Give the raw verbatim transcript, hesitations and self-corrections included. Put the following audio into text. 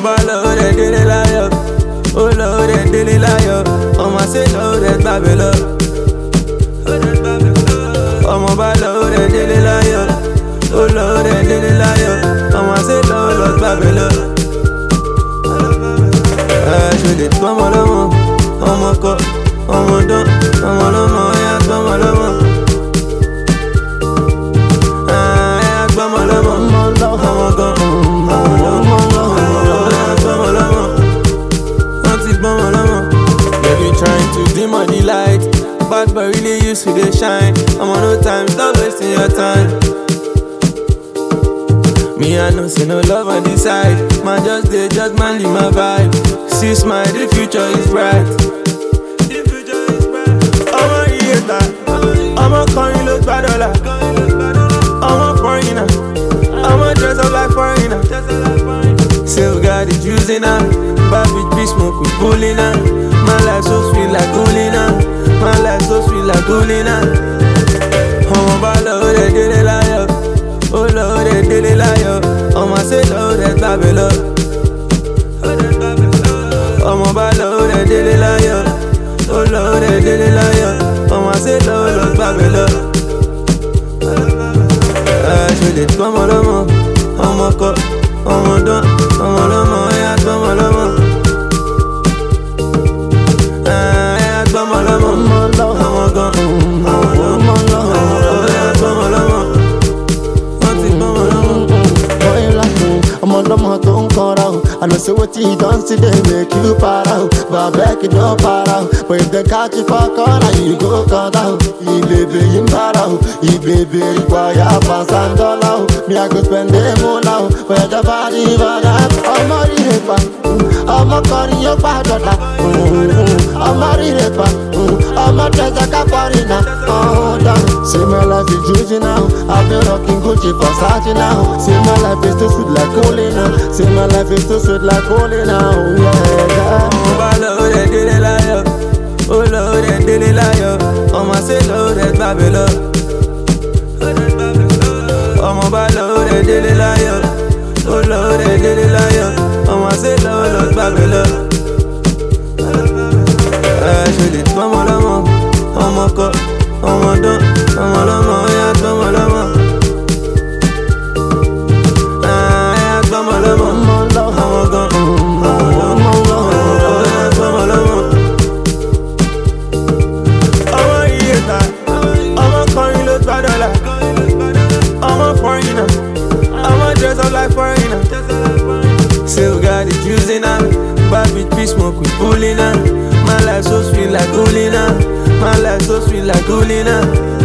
bá lọ́wọ́ rẹ̀ délé láyọ̀, ó lọ́wọ́ rẹ̀ délé láyọ̀, ọmọ ṣe lọ́wọ́ rẹ̀ gbàgbé lọ. Ọmọ bá lọ́wọ́ rẹ̀ délé láyọ̀, ó lọ́wọ́ rẹ̀ délé láyọ̀, ọmọ ṣe lọ́wọ́ lọ gbàgbé lọ. Ẹ ṣe lè tó ọmọ lọ́mọ, ọmọ kọ, ọmọ dán, ọmọ lọ́mọ, ẹ̀yà tó ọmọ lọ́mọ. Ẹ̀yà gbọ́mọ lọ́mọ, ọmọ gan, ọmọ lọ́mọ, ẹ̀yà gbọ́mọ lọ́mọ. Wọ́n ti gbọ́mọ lọ́mọ. They been trying to dim all the light, bad boy really used to dey shine. I'm on no time, stop wasting your time. Me I know see no love on this side, man just dey just man in my vibe. See smile, the future is bright. The future is bright. Ọmọ ìyẹta, ọmọ kọrin ló gba dọ́là. Ọmọ foreigner, ọmọ dress up like foreigner. Say we got the juice in her, bad bitch be smoke with bullying her. My life so sweet like Gulina, my life so sweet like Gulina. Ọmọ bá lọ́wọ́ rẹ̀ délé láyọ̀, ó lọ́wọ́ rẹ̀ délé láyọ̀, ọmọ ṣe lọ́wọ́ rẹ̀ gbàgbé lọ. Ọmọ bá lọ́wọ́ rẹ̀ délé láyọ̀, ó lọ́wọ́ rẹ̀ délé láyọ̀, ọmọ ṣe lọ́wọ́ lọ gbàgbé lọ. Ẹ ṣe lè tó ọmọ lọ́mọ, ọmọ kọ, ọmọ dán, ọmọ lọ́mọ, ẹ̀yà tó ọmọ lọ́mọ. Ẹ̀yà gbọ́mọ lọ́mọ, ọmọ gan, ọmọ lọ́mọ, ẹ̀yà gbọ́mọ lọ́mọ. Wọ́n ti gbọ́mọ lọ́mọ. Boy like me, ọmọ lọ́mọ tó ń kanra o. I know say wetin you don see dey make you para o, but abeg you no para o. But if dem catch you for corner, you go come down. Ìbèbè yìí ń bára o, ìbèbè require pounds and dollar o. Me I go spend the moolah o, for your job body bada. Ọmọ rire pa, ọmọ kọrin yóò pa dọ̀dà. Ọmọ rire pa, ọmọ tẹ̀sán ká fọ́rin náà. Say my life is juicy now, I've been rocking Gucci for Sachi now. Say my life is too sweet like Colina, say my life is too sweet like Colina, oh yeah. Ọmọ bá lọ́wọ́ rẹ̀ délé láyọ̀, ó lọ́wọ́ rẹ̀ délé láyọ̀, ọmọ ṣe lọ́wọ́ rẹ̀ gbàgbé lọ. Ọmọ bá lọ́wọ́ rẹ̀ délé láyọ̀, ó lọ́wọ́ rẹ̀ délé láyọ̀, ọmọ ṣe lọ́wọ́ lọ gbàgbé lọ. Ẹ ṣe lè tó ọmọ lọ́mọ, ọmọ kọ, ọmọ dán, ọmọ lọ́mọ, ẹ̀yà gbọ́mọ lọ́mọ. Ẹ̀yà gbọ́mọ lọ́mọ, ọmọ gan, ọmọ lọ́mọ, ẹ̀yà gbọ́mọ lọ́mọ. Ọmọ ìyẹta, ọmọ kọrin ló gba dọ́là. Ọmọ foreigner, ọmọ dress up like foreigner. Say we got the juice in her, bad bitch be smoke with bullying her. My life so sweet like Gulina, my life so sweet like Gulina.